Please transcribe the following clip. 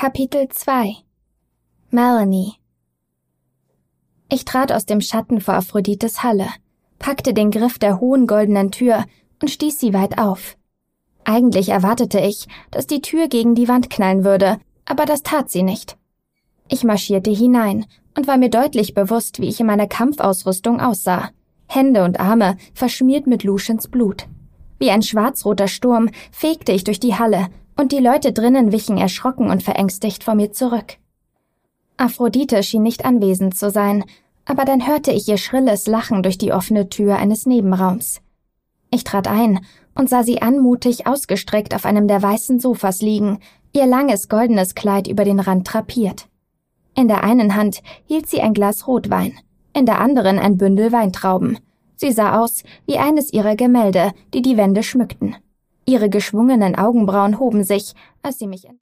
Kapitel 2 Melanie. Ich trat aus dem Schatten vor Aphrodites Halle, packte den Griff der hohen goldenen Tür und stieß sie weit auf. Eigentlich erwartete ich, dass die Tür gegen die Wand knallen würde, aber das tat sie nicht. Ich marschierte hinein und war mir deutlich bewusst, wie ich in meiner Kampfausrüstung aussah. Hände und Arme verschmiert mit Luciens Blut. Wie ein schwarzroter Sturm fegte ich durch die Halle, und die Leute drinnen wichen erschrocken und verängstigt vor mir zurück. Aphrodite schien nicht anwesend zu sein, aber dann hörte ich ihr schrilles Lachen durch die offene Tür eines Nebenraums. Ich trat ein und sah sie anmutig ausgestreckt auf einem der weißen Sofas liegen, ihr langes goldenes Kleid über den Rand drapiert. In der einen Hand hielt sie ein Glas Rotwein, in der anderen ein Bündel Weintrauben. Sie sah aus wie eines ihrer Gemälde, die die Wände schmückten. Ihre geschwungenen Augenbrauen hoben sich, als sie mich